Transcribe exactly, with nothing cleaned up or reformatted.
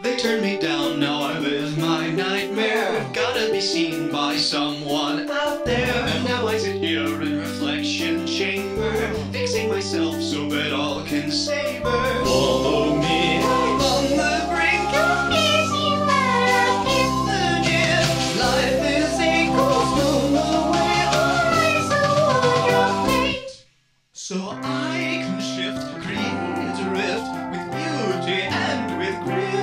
They turned me down, now I live my nightmare. Gotta be seen by someone out there. And now I sit here in reflection chamber, fixing myself so that all can savor. Follow me, I'm on the brink of easy epiphany. Life is a cold stone away, eyes of your fate. So I can shift, create a rift with beauty and with grit.